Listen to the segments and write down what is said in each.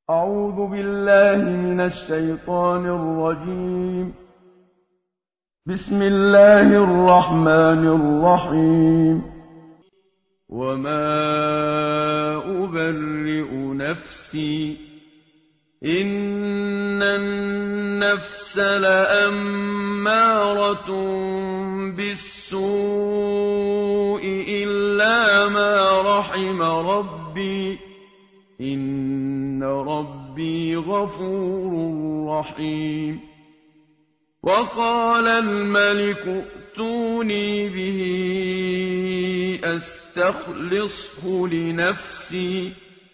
أعوذ بالله من الشيطان الرجيم. بسم الله الرحمن الرحيم. وما أبرئ نفسي إن النفس لأمارة بالسوء إلا ما رحم ربي إن ربي غفور رحيم. وقال الملك ائتوني به أستخلصه لنفسي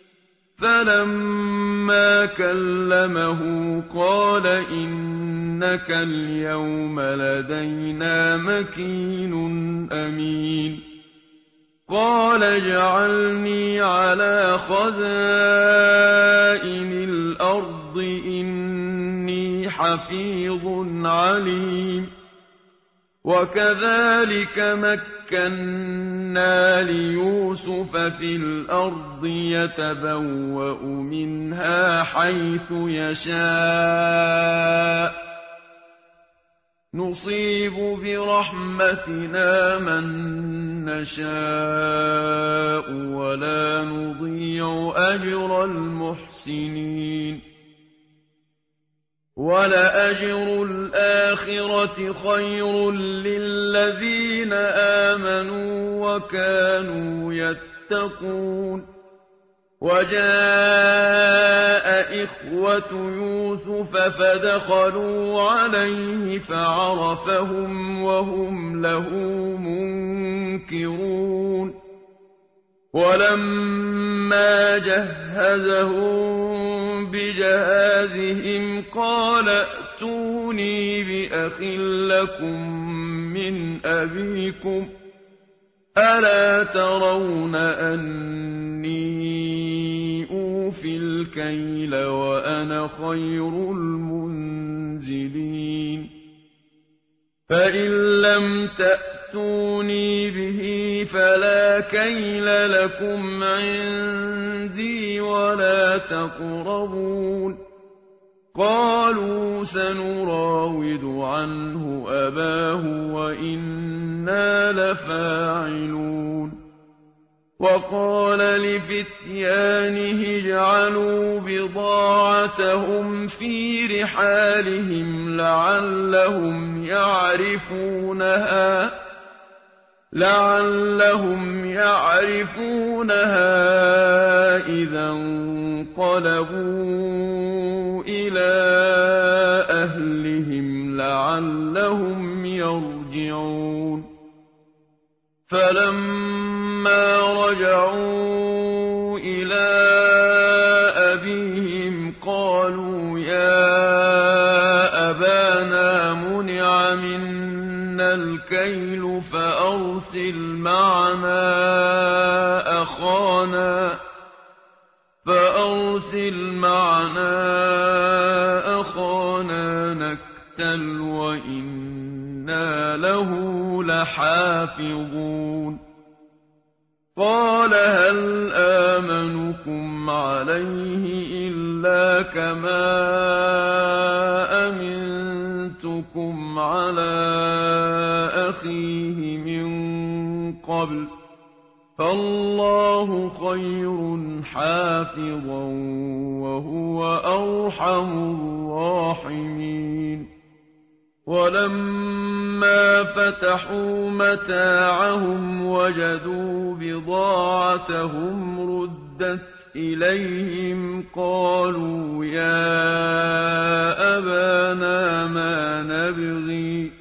فلما كلمه قال إنك اليوم لدينا مكين أمين. قال اجعلني على خزائن الأرض إني حفيظ عليم. وكذلك مكنا ليوسف في الأرض يتبوأ منها حيث يشاء نصيب برحمتنا من نشاء ولا نضيع أجر المحسنين. ولأجر الآخرة خير للذين آمنوا وكانوا يتقون. وجاء إخوة يوسف فدخلوا عليه فعرفهم وهم له منكرون. ولما جهزهم بجهازهم قال ائتوني بأخ لكم من أبيكم ألا ترون أني أوفي الكيل وأنا خير المنزلين. فإن لم تأتوني به فلا كيل لكم عندي ولا تقربون. قالوا سنراود عنه أباه وإنا لفاعلون. وقال لفتيانه اجعلوا بضاعتهم في رحالهم لعلهم يعرفونها إذا انقلبوا إلى أهلهم لعلهم يرجعون. فلما رجعوا إلى أبيهم قالوا يا أبانا منع منا الكيل فأرسل معنا أخانا نكتل وإنا له لحافظون. قال هل آمنكم عليه إلا كما أمنتكم على أخيه من قبل فالله خير حافظا وهو أرحم الراحمين. ولما فتحوا متاعهم وجدوا بضاعتهم ردت إليهم قالوا يا أبانا ما نبغي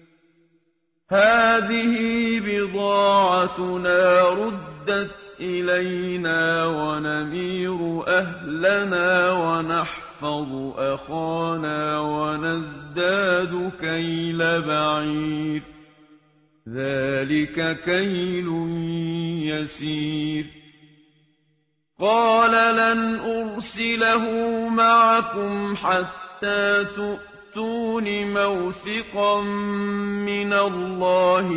هذه بضاعتنا ردت إلينا ونمير أهلنا ونحفظ أخانا ونزداد كيل بعير ذلك كيل يسير. قال لن أرسله معكم حتى تؤتون موثقا من الله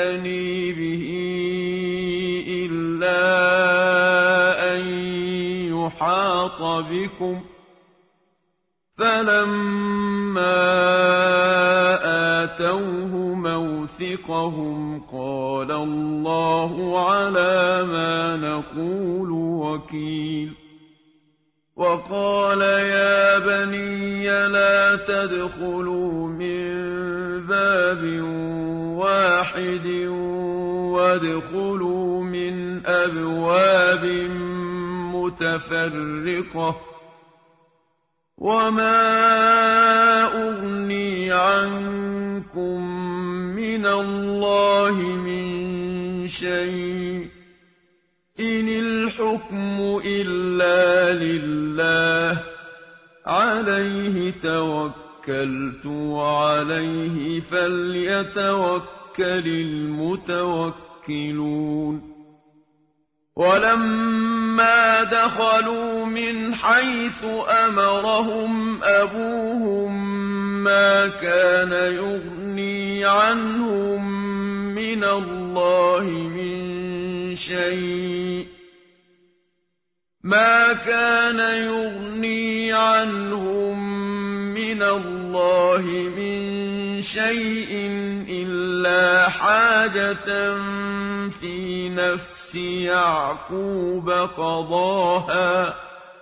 لتأتونني به إلا أن يحاط بكم فلما آتوه موثقهم قال الله على ما نقول وكيل وقال يا بني لا تدخلوا من باب واحد وادخلوا من أبواب متفرقة وما أغني عنكم من الله من شيء إن الحكم إلا لله عليه توكلت وعليه فليتوكل المتوكلون ولما دخلوا من حيث أمرهم أبوهم ما كان يغني عنهم من الله من شيء ما كان يغني عنهم من الله من شيء إلا حاجة في نفس يعقوب قضاها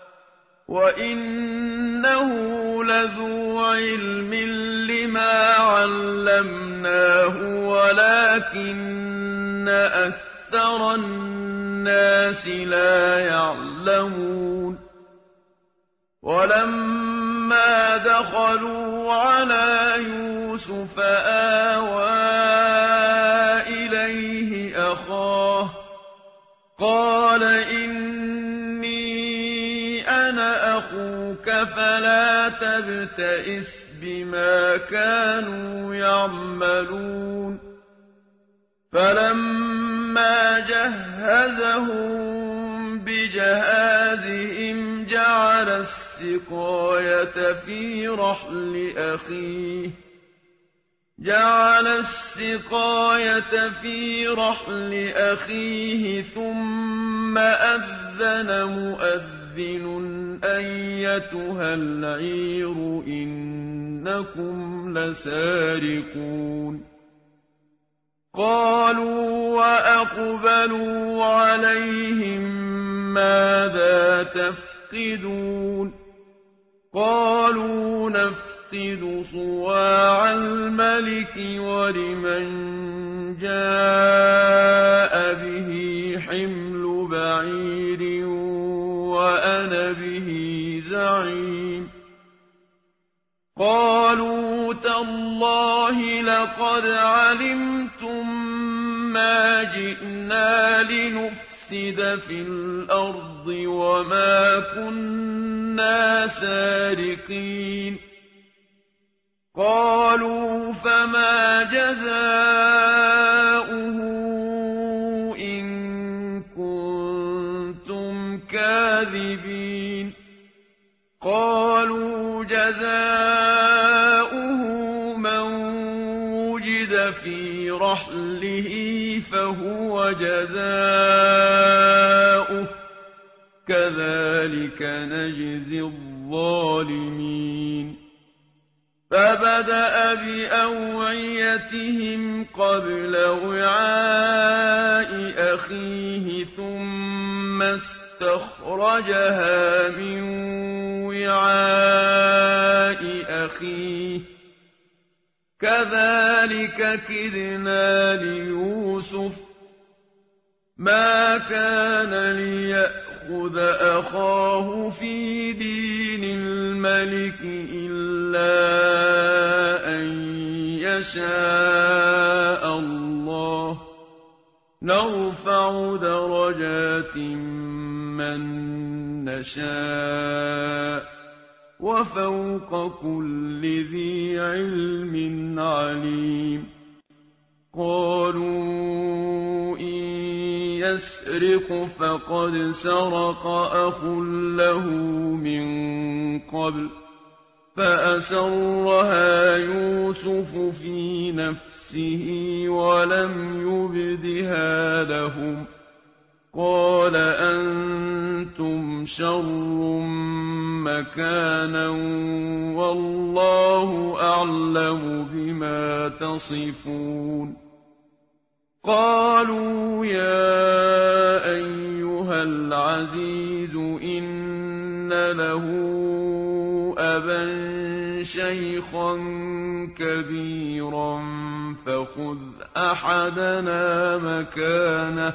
وإنه لذو علم لما علمناه ولكن أكثر الناس لا يعلمون ولما دخلوا على يوسف آوى إليه أخاه قال إني أنا أخوك فلا تبتئس بما كانوا يعملون فلما جهزهم بجهازهم جعل السقاية في رحل أخيه ثم أذن مؤذن أيتها العير إنكم لسارقون قالوا وأقبلوا عليهم ماذا تفقدون قالوا نفقد صواع الملك ولمن جاء به حمل بعير وأنا به زعيم قالوا تالله لقد علمتم ما جئنا لنفسد في الأرض وما كنا سارقين قالوا فما جزاؤه إن كنتم كاذبين قالوا جزاؤه من وجد في رحله فهو جزاؤه كذلك نجزي الظالمين فبدأ بأوعيتهم قبل وعاء أخيه ثم استخرجها من وعاء أخيه كذلك كدنا ليوسف ما كان ليأخذ أخاه في دين الملك إلا أن يشاء الله نرفع درجات من نشاء وفوق كل ذي علم عليم قالوا إن يسرق فقد سرق أخ له من قبل فأسرها يوسف في نفسه ولم يبدها لهم قال أنتم شر مكانا والله أعلم بما تصفون قالوا يا أيها العزيز إن له أبا شيخا كبيرا فخذ أحدنا مكانه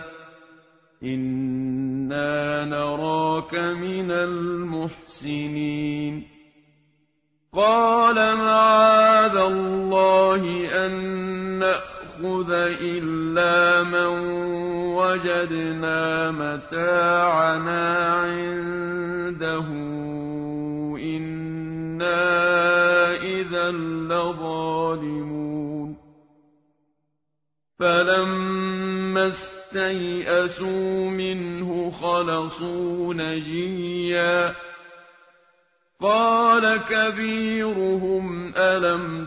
إنا نراك من المحسنين قال معاذ الله أن نأخذ إلا من وجدنا متاعنا عنده إنا إذا لظالمون فلما استيئسوا منه خلصوا نجيا قال كبيرهم ألم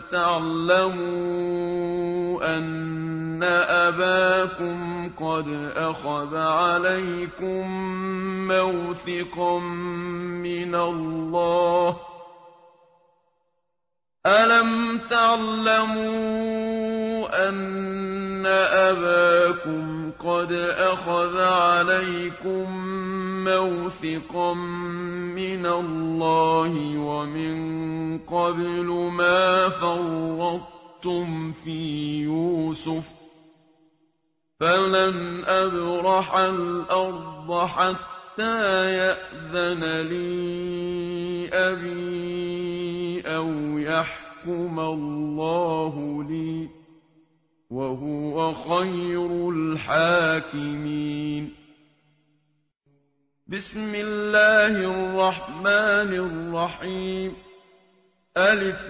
تعلموا أن أباكم قد أخذ عليكم موثقا من الله ألم تعلموا أن أباكم قد أخذ عليكم موثقا من الله ومن قبل ما فرطتم في يوسف فلن أبرح الأرض حتى يأذن لي أبي أو يحكم الله لي وهو خير الحاكمين بسم الله الرحمن الرحيم ألف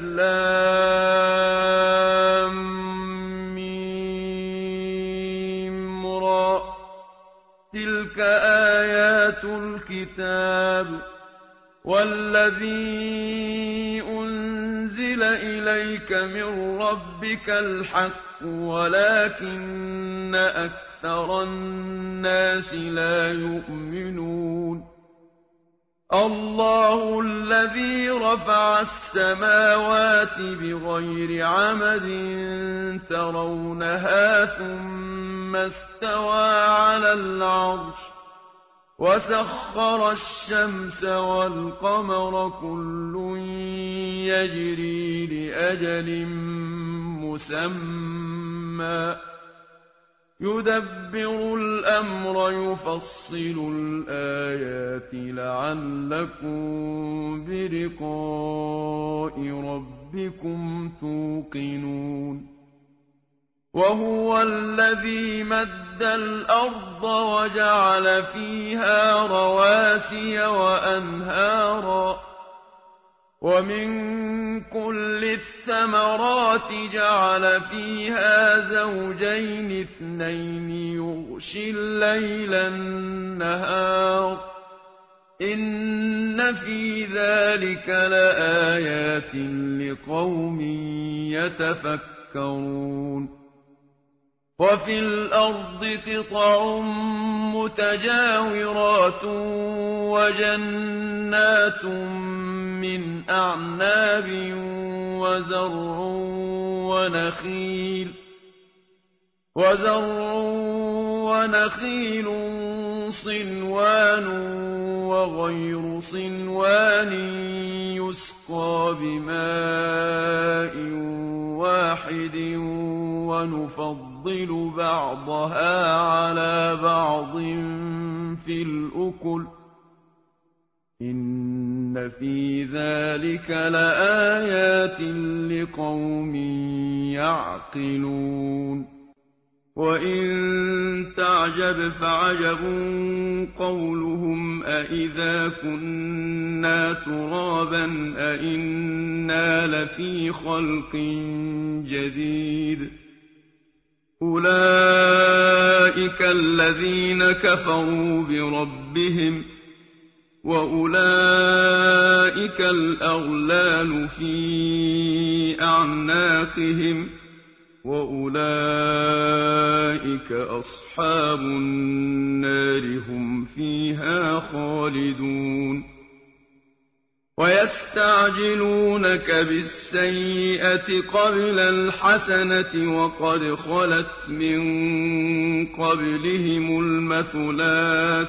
لام ميم را تلك آيات الكتاب والذي أنزل إليك من ربك الحق ولكن أكثر الناس لا يؤمنون الله الذي رفع السماوات بغير عمد ترونها ثم استوى على العرش وسخر الشمس والقمر كل يجري لأجل مسمى يدبر الأمر يفصل الآيات لعلكم بلقاء ربكم توقنون وهو الذي مد الأرض وجعل فيها رواسي وأنهارا ومن كل الثمرات جعل فيها زوجين اثنين يغشي الليل النهار إن في ذلك لآيات لقوم يتفكرون وفي الأرض قطع متجاورات وجنات من أعناب وزرع ونخيل صنوان وغير صنوان يسقى بماء واحد ونفضل بعضها على بعض في الأكل إن في ذلك لآيات لقوم يعقلون وإن تعجب فعجب قولهم أإذا كنا ترابا أإنا لفي خلق جديد أولئك الذين كفروا بربهم وأولئك الأغلال في أعناقهم وَأُولَٰئِكَ أَصْحَابُ النَّارِ هُمْ فِيهَا خَالِدُونَ وَيَسْتَعْجِلُونَكَ بِالسَّيِّئَةِ قَبْلَ الْحَسَنَةِ وَقَدْ خَلَتْ مِن قَبْلِهِمُ الْمَثُلَاتُ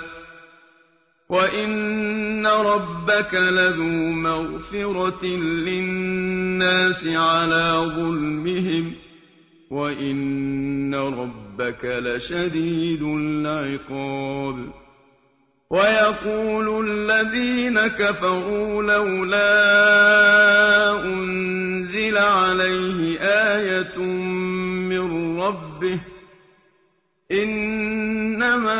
وَإِنَّ رَبَّكَ لَذُو مَغْفِرَةٍ لِّلنَّاسِ عَلَىٰ ظُلْمِهِمْ وَإِنَّ رَبَّكَ لَشَدِيدُ الْعِقَابِ وَيَقُولُ الَّذِينَ كَفَرُوا لَوْلَا أُنزِلَ عَلَيْهِ آيَةٌ مِّن رَّبِّهِ ۖ إِنَّمَا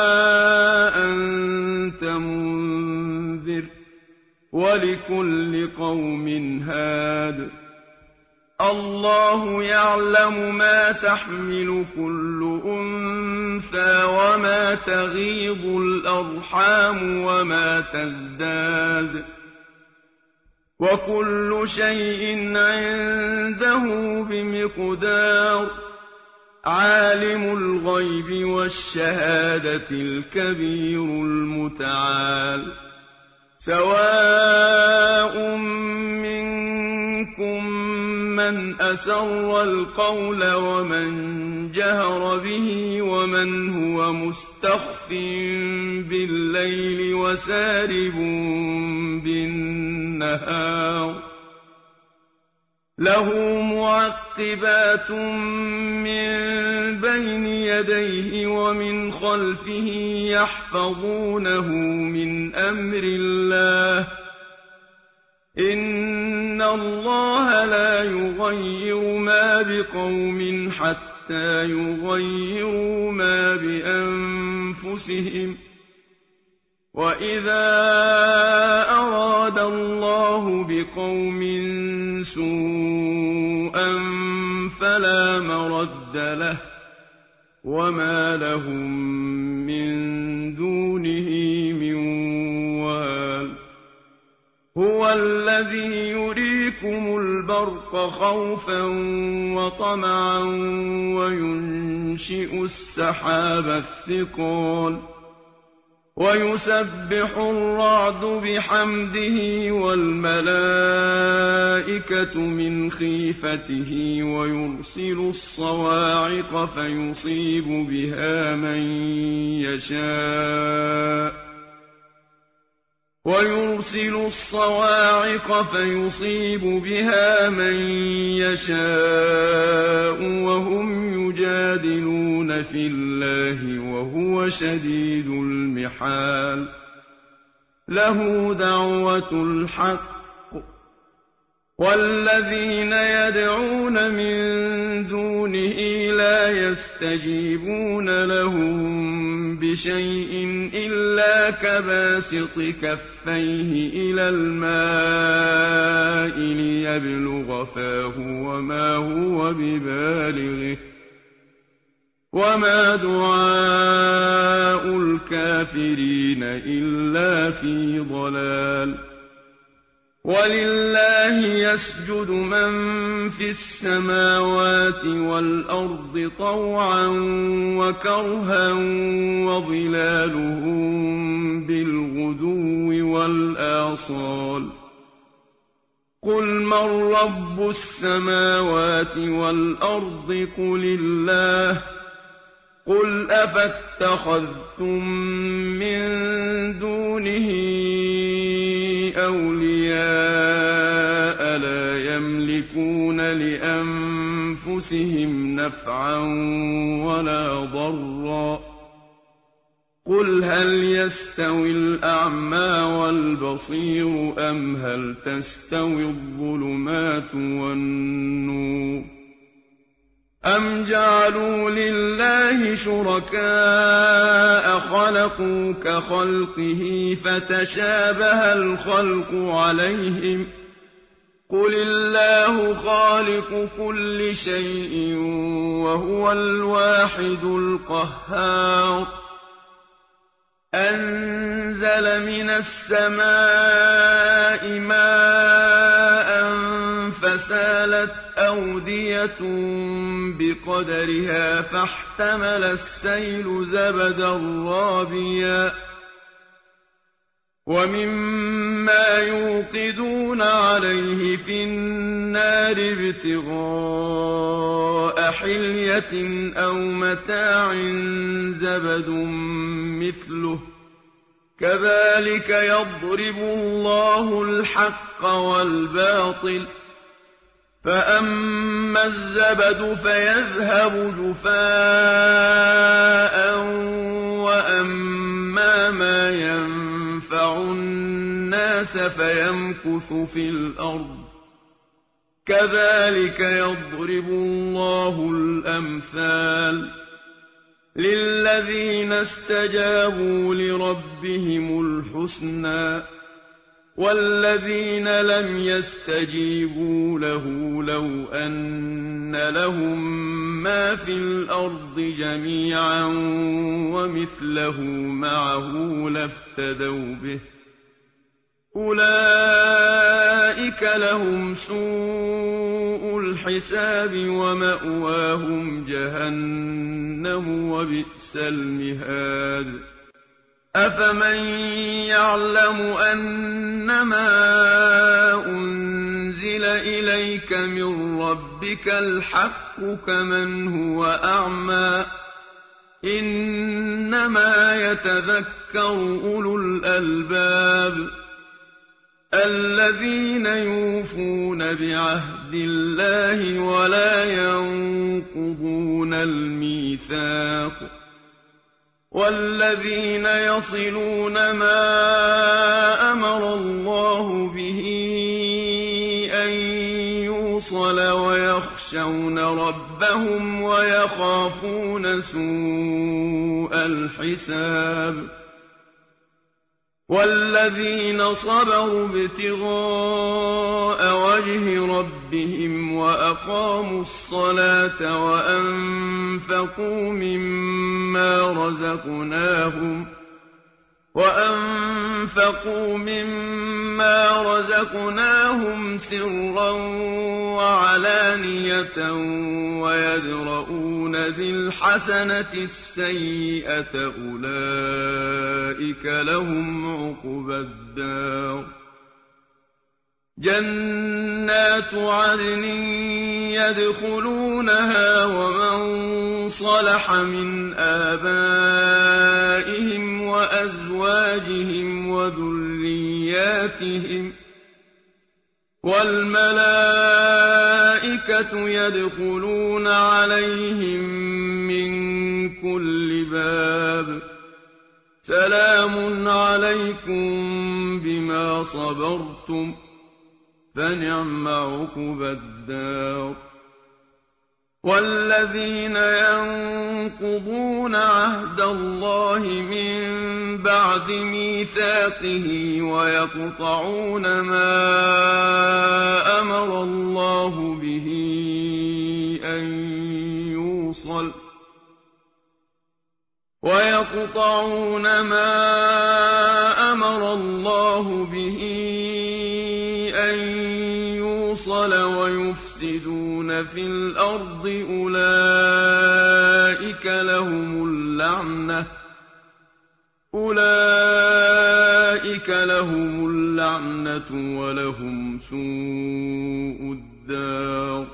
أَنتَ مُنذِرٌ وَلِكُلِّ قَوْمٍ هَادٍ اللَّهُ يَعْلَمُ مَا تَحْمِلُ كُلُّ أُنثَىٰ وَمَا تَغِيضُ الْأَرْحَامُ وَمَا تَزْدَادُ وَكُلُّ شَيْءٍ عِندَهُ بِمِقْدَارٍ عَالِمُ الْغَيْبِ وَالشَّهَادَةِ الْكَبِيرُ الْمُتَعَالِ سَوَاءٌ مِّنكُم مَّنْ أَسَرَّ الْقَوْلَ وَمَن جَهَرَ بِهِ وَمَنْ هُوَ مُسْتَخْفٍ بِاللَّيْلِ وَسَارِبٌ بِالنَّهَارِ لَهُ مُعَقِّبَاتٌ مِّن بَيْنِ يَدَيْهِ وَمِنْ خَلْفِهِ يَحْفَظُونَهُ مِنْ أَمْرِ اللَّهِ ۗ إِنَّ اللَّهَ لَا يُغَيِّرُ مَا بِقَوْمٍ حَتَّىٰ يُغَيِّرُوا مَا بِأَنفُسِهِمْ ۗ وَإِذَا أَرَادَ اللَّهُ بِقَوْمٍ سُوءًا فَلَا مَرَدَّ لَهُ ۚ وَمَا لَهُم مِّن دُونِهِ مِن وَالٍ هُوَ الَّذِي يُرِيكُمُ الْبَرْقَ خَوْفًا وَطَمَعًا وَيُنشِئُ السَّحَابَ الثِّقَالَ وَيُسَبِّحُ الرَّعْدُ بِحَمْدِهِ وَالْمَلَائِكَةُ مِنْ خِيفَتِهِ وَيُرْسِلُ الصَّوَاعِقَ فَيُصِيبُ بِهَا مَن يَشَاءُ وَهُمْ يُجَادِلُونَ فِي اللَّهِ وَهُوَ شَدِيدُ الْمِحَالِ لَهُ دَعْوَةُ الْحَقِّ ۖ وَالَّذِينَ يَدْعُونَ مِن دُونِهِ لَا يَسْتَجِيبُونَ لَهُم بِشَيْءٍ إِلَّا كَبَاسِطِ كَفَّيْهِ إِلَى الْمَاءِ لِيَبْلُغَ فَاهُ وَمَا هُوَ بِبَالِغِهِ ۚ وَمَا دُعَاءُ الْكَافِرِينَ إِلَّا فِي ضَلَالٍ وَلِلَّهِ يَسْجُدُ مَن فِي السَّمَاوَاتِ وَالْأَرْضِ طَوْعًا وَكَرْهًا وَظِلَالُهُم بِالْغُدُوِّ وَالْآصَالِ قُلْ مَن رَّبُّ السَّمَاوَاتِ وَالْأَرْضِ قُلِ اللَّهُ ۚ قُلْ أَفَاتَّخَذْتُم مِّن دُونِهِ أَوْلِيَاءَ لَا يَمْلِكُونَ لِأَنفُسِهِمْ نَفْعًا وَلَا ضَرًّا ۚ قُلْ هَلْ يَسْتَوِي الْأَعْمَىٰ وَالْبَصِيرُ أَمْ هَلْ تَسْتَوِي الظُّلُمَاتُ وَالنُّورُ أَمْ جَعَلُوا لِلَّهِ شُرَكَاءَ خَلَقُوا كَخَلْقِهِ فَتَشَابَهَ الْخَلْقُ عَلَيْهِمْ ۚ قُلِ اللَّهُ خَالِقُ كُلِّ شَيْءٍ وَهُوَ الْوَاحِدُ الْقَهَّارُ أَنزَلَ مِنَ السَّمَاءِ مَاءً فَسَالَتْ أودية بقدرها فاحتمل السيل زبدا رابيا ومما يوقدون عليه في النار ابتغاء حلية أو متاع زبد مثله كذلك يضرب الله الحق والباطل فأما الزبد فيذهب جفاء وأما ما ينفع الناس فيمكث في الأرض كذلك يضرب الله الأمثال للذين استجابوا لربهم الحسنى والذين لم يستجيبوا له لو أن لهم ما في الأرض جميعا ومثله معه لافتدوا به أولئك لهم سوء الحساب ومأواهم جهنم وبئس المهاد أفمن يعلم أنما أنزل إليك من ربك الحق كمن هو أعمى إنما يتذكر أولو الألباب الذين يوفون بعهد الله ولا ينقضون الميثاق والذين يصلون ما أمر الله به أن يوصل ويخشون ربهم ويخافون سوء الحساب والذين صبروا ابتغاء وجه ربهم وأقاموا الصلاة وأنفقوا مما رزقناهم سرا وعلانية ويدرؤون بالحسنة السيئة أولئك لهم عقبى الدار جنات عدن يدخلونها ومن صلح من آبائهم وأزواجهم وذرياتهم والملائكة يدخلون عليهم من كل باب سلام عليكم بما صبرتم فنعم عقبى الدار والذين ينقضون عهد الله من بعد ميثاقه ويقطعون ما أمر الله به أن يوصل ويفسدون في الأرض أولئك لهم اللعنة ولهم سوء الدار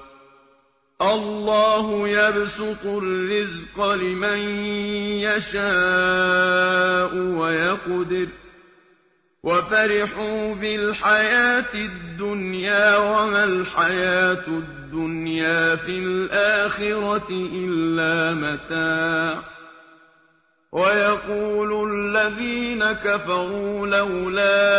الله يبسط الرزق لمن يشاء ويقدر وفرحوا بالحياة الدنيا وما الحياة الدنيا في الآخرة إلا متاع ويقول الذين كفروا لولا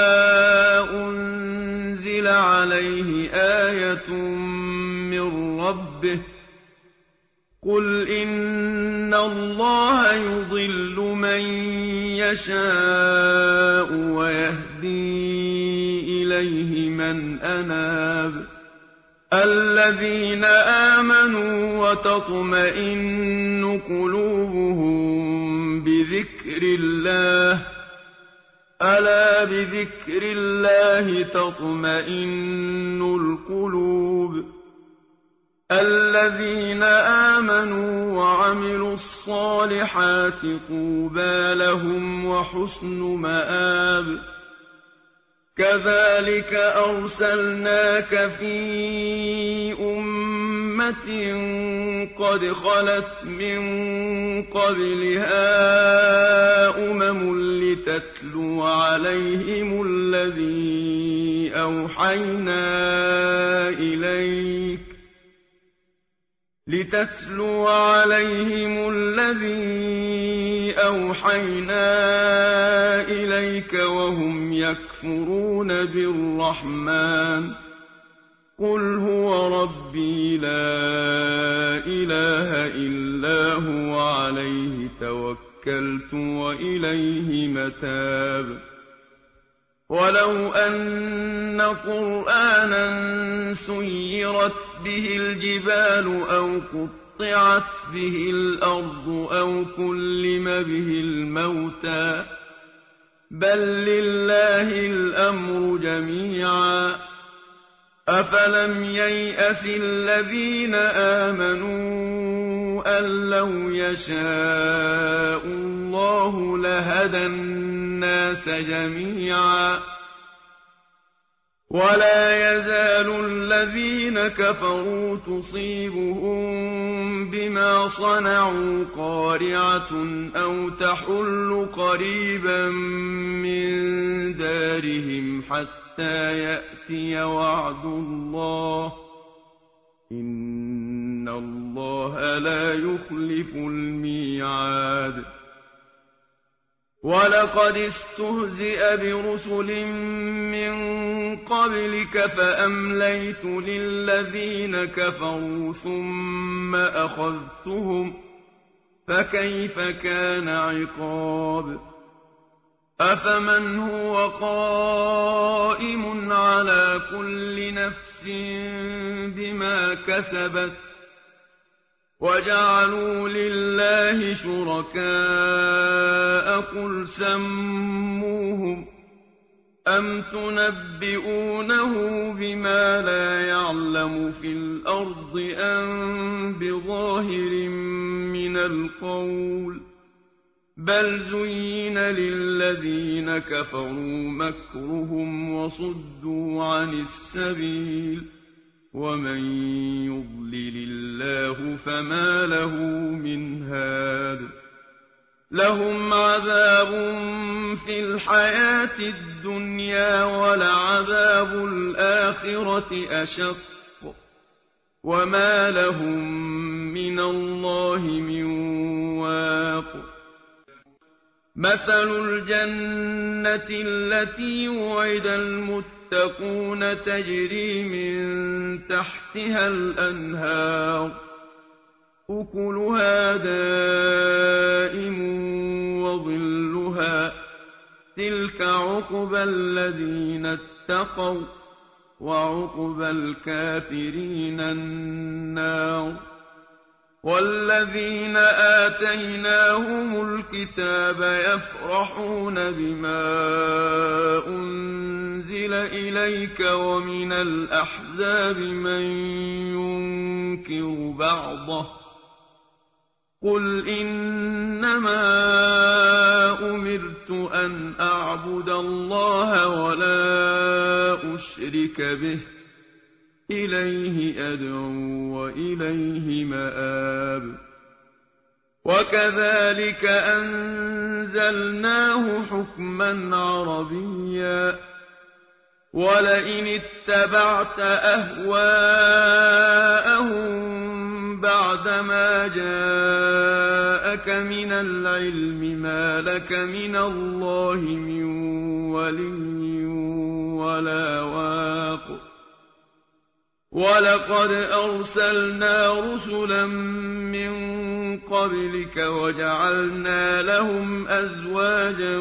أنزل عليه آية من ربه قل إن الله يضل من يشاء ويهدي إليه من أناب الذين آمنوا وتطمئن قلوبهم بذكر الله ألا بذكر الله تطمئن القلوب الذين آمنوا وعملوا الصالحات طوبى لهم وحسن مآب كذلك أرسلناك في أمة قد خلت من قبلها لتتلو عليهم الذي أوحينا إليك وهم يكفرون بالرحمن قل هو ربي لا إله إلا هو عليه توكلت وإليه متاب ولو أن قرآنا سيرت به الجبال أو قطعت به الأرض أو كلم به الموتى بل لله الأمر جميعا أفلم ييأس الذين آمنوا أن لو يشاء الله لهدى الناس جميعا ولا يزال الذين كفروا تصيبهم بما صنعوا قارعة أو تحل قريبا من دارهم حتى يأتي وعد الله إن الله لا يخلف الميعاد ولقد استهزئ برسل من قبلك فأمليت للذين كفروا ثم أخذتهم فكيف كان عقاب أفمن هو قائم على كل نفس بما كسبت وجعلوا لله شركاء قل سموهم أم تنبئونه بما لا يعلم في الأرض أم بظاهر من القول بل زين للذين كفروا مكرهم وصدوا عن السبيل ومن يضلل الله فما له من هاد لهم عذاب في الحياة الدنيا ولعذاب الآخرة أشق وما لهم من الله من واق مثل الجنة التي وعد المتقون تجري من تحتها الأنهار أكلها دائم وظلها تلك عقبى الذين اتقوا وعقبى الكافرين النار والذين آتيناهم الكتاب يفرحون بما أنزل إليك ومن الأحزاب من ينكر بعضه قل إنما أمرت أن أعبد الله ولا أشرك به إليه أدعو وإليه مآب وكذلك أنزلناه حكما عربيا ولئن اتبعت أهواءهم بعدما جاءك من العلم ما لك من الله من ولي ولا واق ولقد أرسلنا رسلا من قبلك وجعلنا لهم أزواجا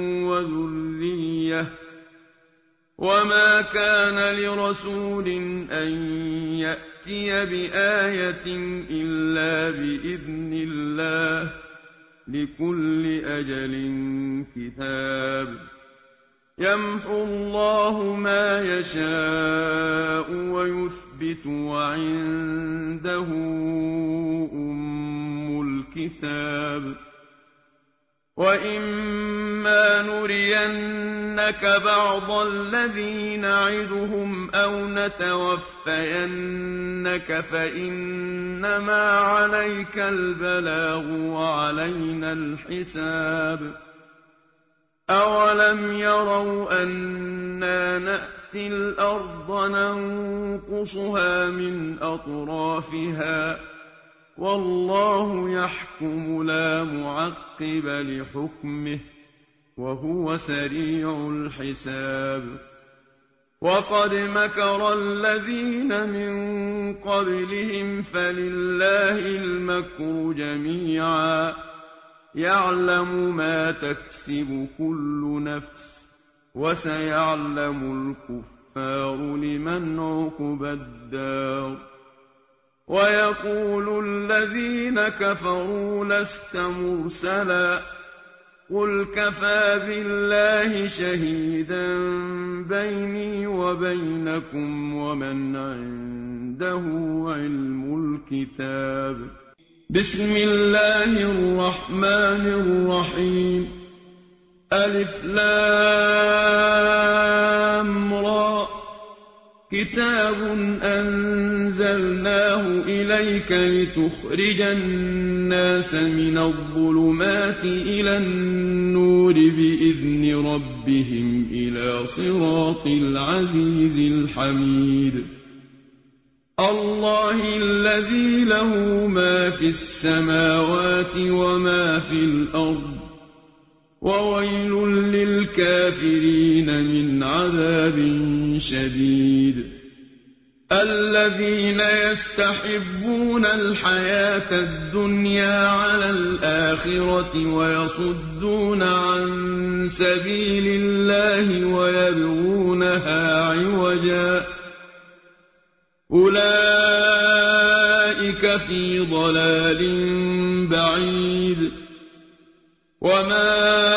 وذرية وما كان لرسول أن يأتي بآية إلا بإذن الله لكل أجل كتاب يمحو الله ما يشاء ويثبت يثبت وعنده أم الكتاب وإما نرينك بعض الذي نعدهم أو نتوفينك فإنما عليك البلاغ وعلينا الحساب أولم يروا أنا نأتي الأرض ننقصها من أطرافها والله يحكم لا معقب لحكمه وهو سريع الحساب وقد مكر الذين من قبلهم فلله المكر جميعا يعلم ما تكسب كل نفس وسيعلم الكفار لمن عقبى الدار ويقول الذين كفروا لست مرسلا قل كفى بالله شهيدا بيني وبينكم ومن عنده علم الكتاب بسم الله الرحمن الرحيم ألف لام را كتاب أنزلناه إليك لتخرج الناس من الظلمات إلى النور بإذن ربهم إلى صراط العزيز الحميد الله الذي له ما في السماوات وما في الأرض وويل للكافرين من عذاب شديد الذين يستحبون الحياة الدنيا على الآخرة ويصدون عن سبيل الله ويبغونها عوجا أولئك في ضلال بعيد وما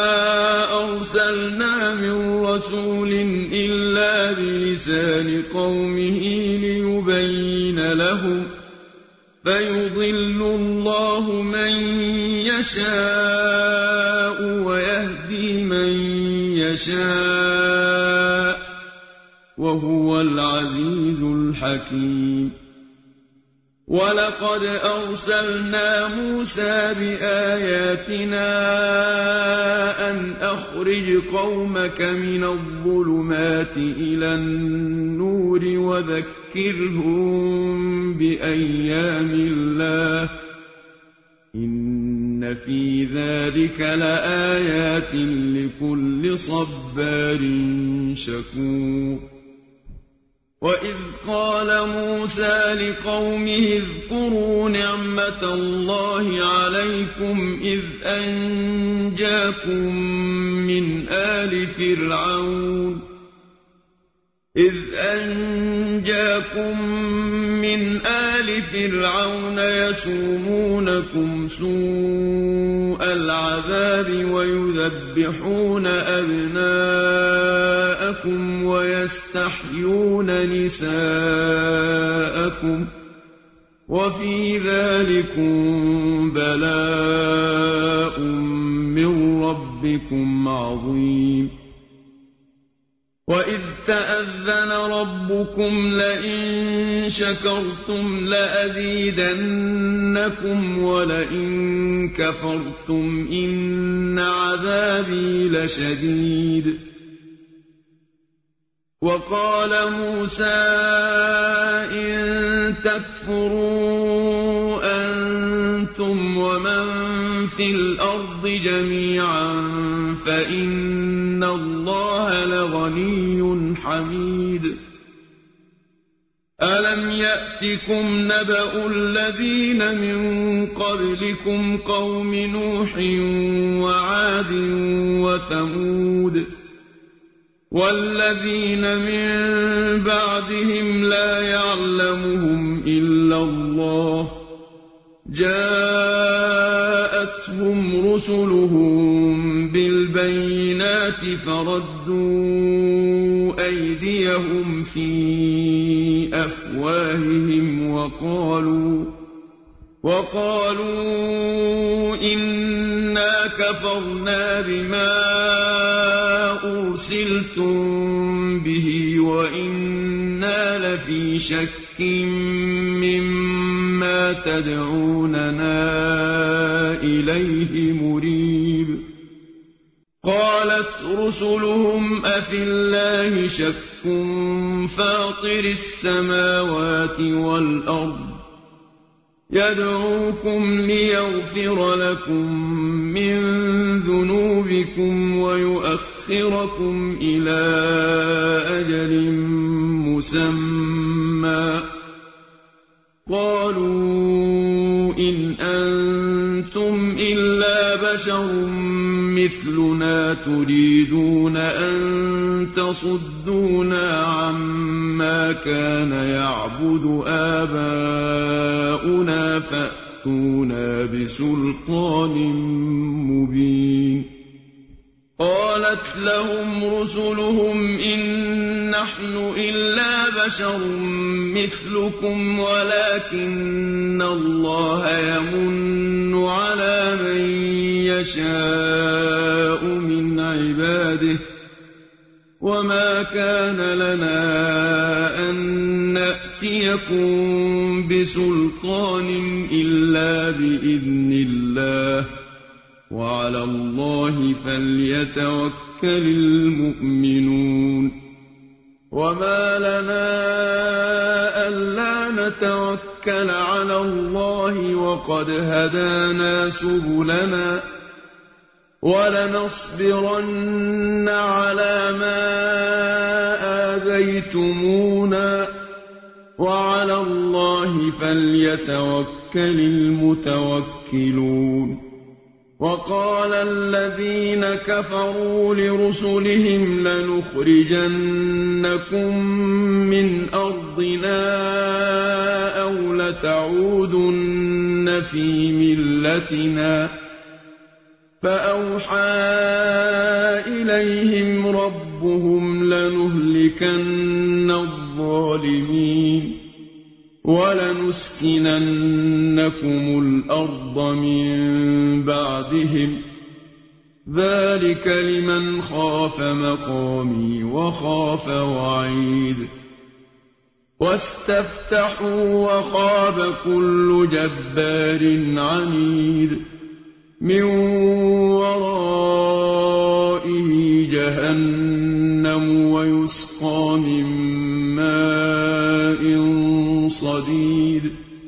أرسلنا من رسول إلا بلسان قومه ليبين لهم فيضل الله من يشاء ويهدي من يشاء وهو العزيز الحكيم ولقد أرسلنا موسى بآياتنا أن أخرج قومك من الظلمات إلى النور وذكرهم بأيام الله إن في ذلك لآيات لكل صبار شكور وإذ قال موسى لقومه اذكروا نعمة الله عليكم إذ أنجاكم من آل فرعون يسومونكم سوء العذاب ويذبحون أبناءكم ويستحيون نساءكم وفي ذلكم بلاء من ربكم عظيم وإذ تأذن ربكم لئن شكرتم لأزيدنكم ولئن كفرتم إن عذابي لشديد وقال موسى إن تكفروا أنتم ومن في الأرض جميعا فإن الله لغني حميد ألم يأتكم نبأ الذين من قبلكم قوم نوح وعاد وثمود والذين من بعدهم لا يعلمهم إلا الله جاءتهم رسلهم بالبينات فردوا أيديهم في أفواههم وقالوا إنا كفرنا بما أرسلتم به وإنا لفي شك مما تدعوننا إليه مريب. قالت رسلهم أفي الله شك فاطر السماوات والأرض يدعوكم ليغفر لكم من ذنوبكم ويؤخركم إلى أجل مسمى. قالوا إن أنتم إلا بشر مثلنا تريدون أن تصدونا عما كان يعبد آباؤنا فأتونا بسلطان مبين. قالت لهم رسلهم إن نحن إلا بشر مثلكم ولكن الله يمن على من يشاء من عباده وما كان لنا أن نأتيكم بسلطان إلا بإذن الله وعلى الله فليتوكل المؤمنون. وما لنا ألا نتوكل على الله وقد هدانا سبلنا ولنصبرن على ما آذيتمونا وعلى الله فليتوكل المتوكلون. وقال الذين كفروا لرسلهم لنخرجنكم من أرضنا أو لتعودن في ملتنا فأوحى إليهم ربهم لنهلكن الظالمين ولنسكننكم الأرض من بعدهم ذلك لمن خاف مقامي وخاف وعيد. واستفتحوا وخاب كل جبار عنيد من ورائه جهنم ويسقى من ماء صديد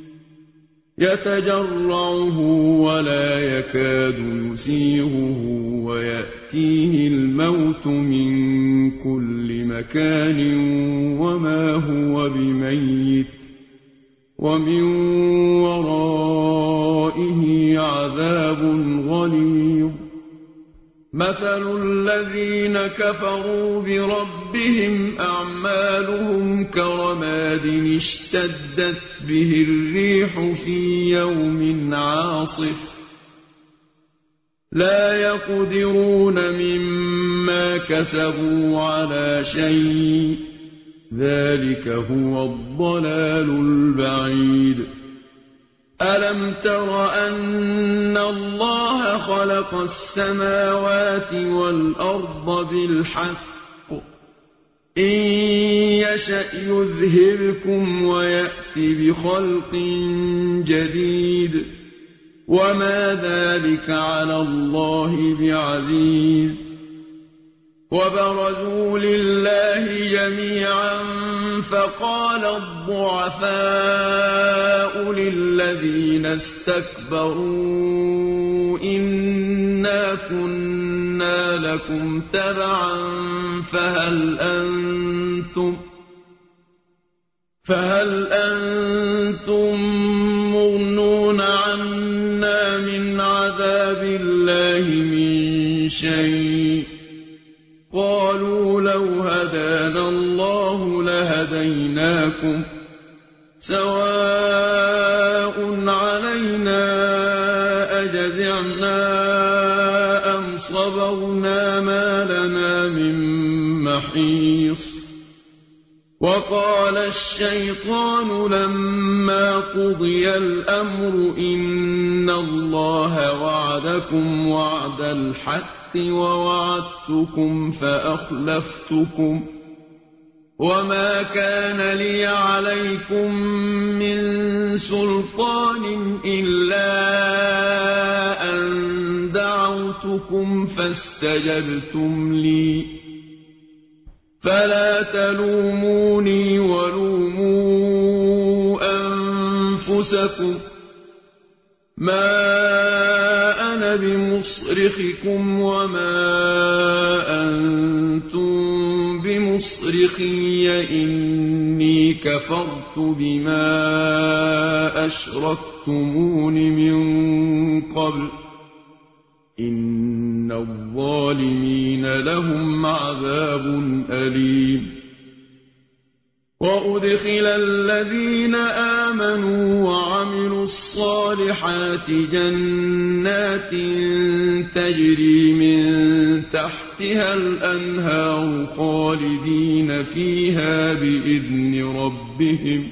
يتجرعه ولا يكاد يسيغه ويأتيه الموت من كل مكان وما هو بميت ومن ورائه عذاب غليظ. مثل الذين كفروا بربهم أعمالهم كرماد اشتدت به الريح في يوم عاصف لا يقدرون مما كسبوا على شيء ذلك هو الضلال البعيد. ألم تر أن الله خلق السماوات والأرض بالحق إن يشأ يذهبكم ويأت بخلق جديد وما ذلك على الله بعزيز. وبرزوا لله جميعا فقال الضعفاء للذين استكبروا إنا كنا لكم تبعا فهل أنتم مغنون عنا من عذاب الله من شيء قالوا لو هدانا الله لهديناكم سواء علينا أجزعنا أم صبرنا ما لنا من محيص وقال الشيطان لما قضي الأمر إن الله وعدكم وعد الحق ووعدتكم فأخلفتكم وما كان لي عليكم من سلطان إلا أن دعوتكم فاستجبتم لي فلا تلوموني ولوموا أنفسكم ما أنا بمصرخكم وما أنتم بمصرخي إني كفرت بما أشركتمون من قبل إن الظالمين لهم عذاب أليم وأدخل الذين آمنوا وعملوا الصالحات جنات تجري من تحتها الأنهار خالدين فيها بإذن ربهم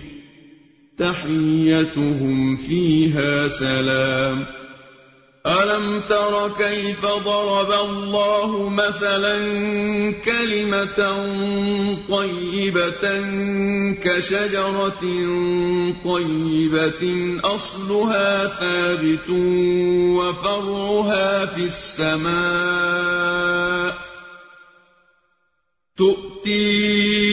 تحيتهم فيها سلام ألم تر كيف ضرب الله مثلا كلمة طيبة كشجرة طيبة أصلها ثابت وفرعها في السماء تؤتي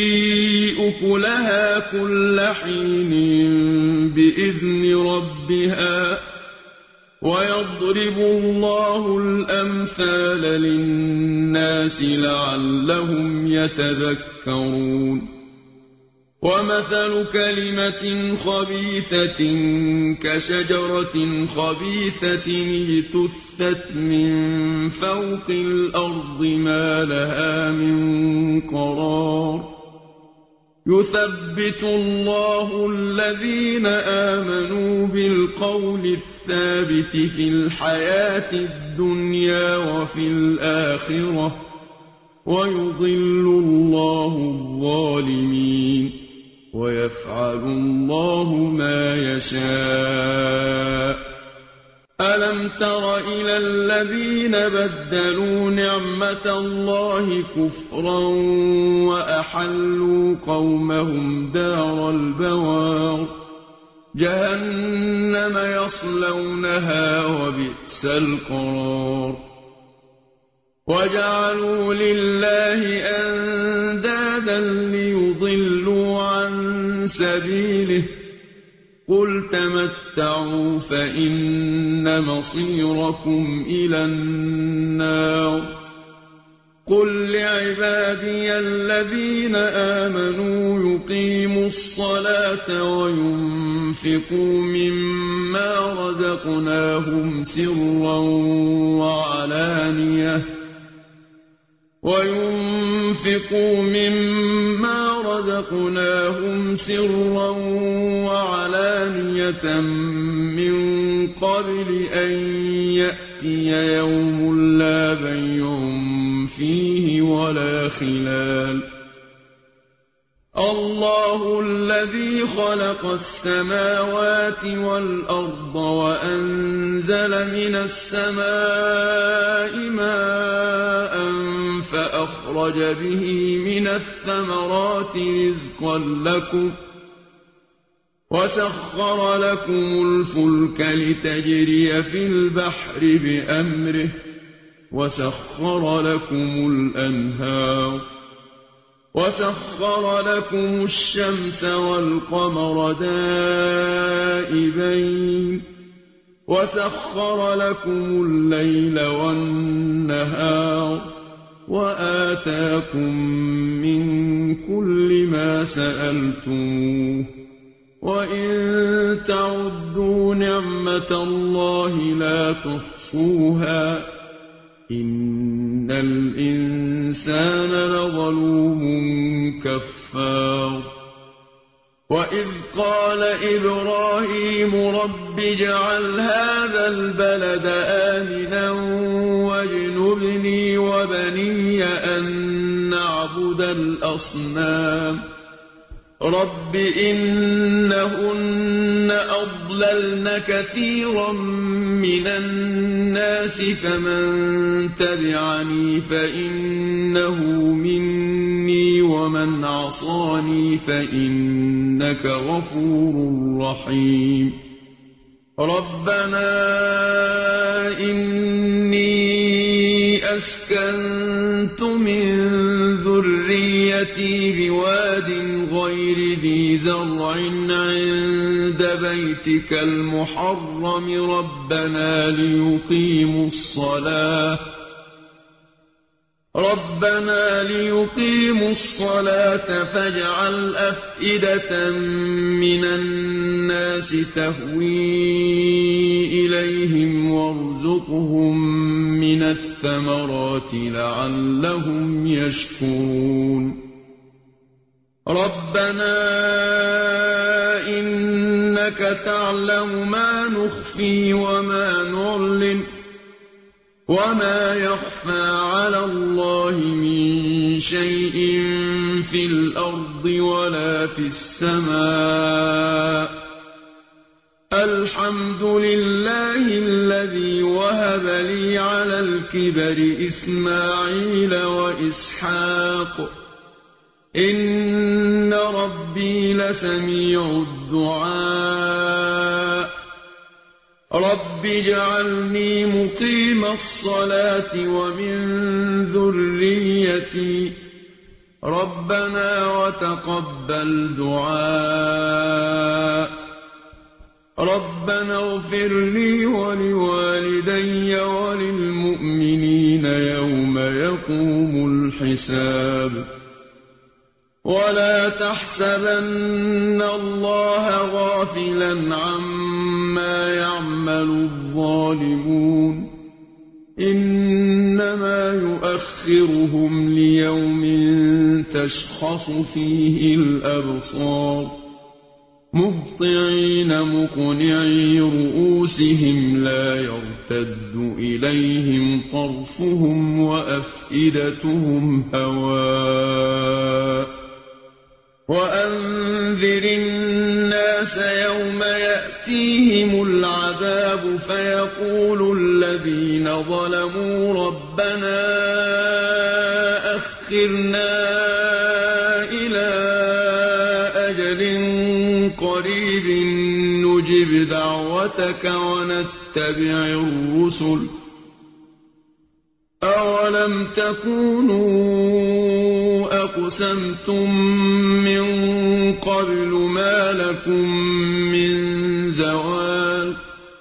أكلها كل حين بإذن ربها ويضرب الله الأمثال للناس لعلهم يتذكرون ومثل كلمة خبيثة كشجرة خبيثة اجتثت من فوق الأرض ما لها من قرار يثبت الله الذين آمنوا بالقول الثابت في الحياة الدنيا وفي الآخرة ويضل الله الظالمين ويفعل الله ما يشاء ألم تر إلى الذين بدلوا نعمة الله كفرا وأحلوا قومهم دار البوار جهنم يصلونها وبئس القرار وجعلوا لله أندادا ليضلوا عن سبيله قل تمتعوا فإن مصيركم إلى النار قل لعبادي الذين آمنوا يقيموا الصلاة وينفقوا مما رزقناهم سرا وعلانية من قبل أن يأتي يوم لا بيع فيه ولا خلال الله الذي خلق السماوات والأرض وأنزل من السماء ماء فأخرج به من الثمرات رزقا لكم وسخر لكم الفلك لتجري في البحر بأمره وسخر لكم الأنهار وسخر لكم الشمس والقمر دائبين وسخر لكم الليل والنهار وآتاكم من كل ما سألتموه وإن تعدوا نعمة الله لا تحصوها إن الإنسان لظلوم كفار وإذ قال إبراهيم رب اجعل هذا البلد آمنا واجنبني وبني أن نعبد وتعبد الأصنام رب إنهن أضللن كثيرا من الناس فمن تبعني فإنه مني ومن عصاني فإنك غفور رحيم ربنا إني أسكنت من ذريتي بواد غير ذي زرع عند بيتك المحرم ربنا ليقيموا الصلاة فاجعل أفئدة من الناس تهوي إليهم وارزقهم من الثمرات لعلهم يشكرون ربنا إنك تعلم ما نخفي وما نعلن وما يخفى على الله من شيء في الأرض ولا في السماء الحمد لله الذي وهب لي على الكبر إسماعيل وإسحاق إن ربي لسميع الدعاء رب اجعلني مقيم الصلاة ومن ذريتي ربنا وتقبل دعاء ربنا اغفر لي ولوالدي وللمؤمنين يوم يقوم الحساب ولا تحسبن الله غافلا عما يعمل الظالمون إنما يؤخرهم ليوم تشخص فيه الأبصار مهطعين مقنعي رؤوسهم لا يرتد إليهم طرفهم وأفئدتهم هواء وأنذر الناس يوم يأتيهم العذاب فيقول الذين ظلموا ربنا أخرنا إلى أجل قريب نجب دعوتك ونتبع الرسل أولم تكونوا أقسمتم من قبل ما لكم من زوال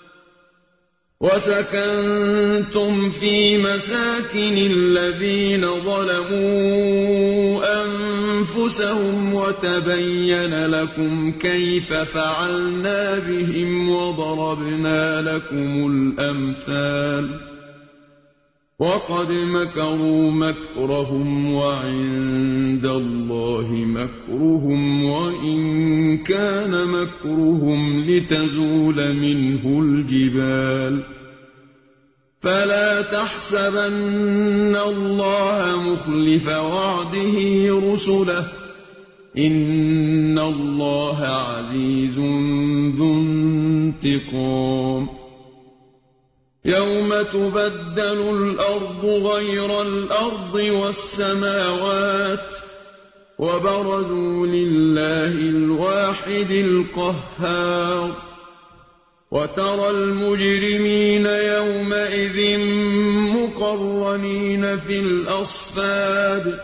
وسكنتم في مساكن الذين ظلموا أنفسهم وتبين لكم كيف فعلنا بهم وضربنا لكم الأمثال وقد مكروا مكرهم وعند الله مكرهم وإن كان مكرهم لتزول منه الجبال فلا تحسبن الله مخلف وعده رسله إن الله عزيز ذو انتقام يوم تبدل الأرض غير الأرض والسماوات وبرزوا لله الواحد القهار وترى المجرمين يومئذ مقرنين في الأصفاد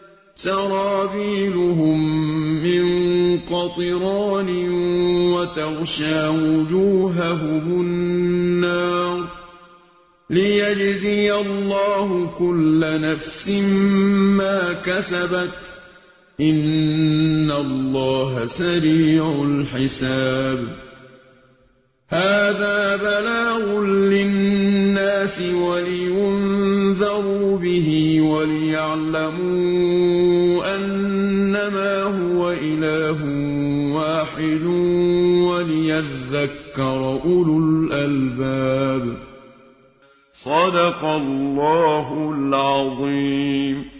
سرابيلهم من قطران وتغشى وجوههم النار ليجزي الله كل نفس ما كسبت إن الله سريع الحساب هذا بلاغ للناس ولينذروا به وليعلموا أنما هو إله واحد وليذكر أولو الألباب صدق الله العظيم.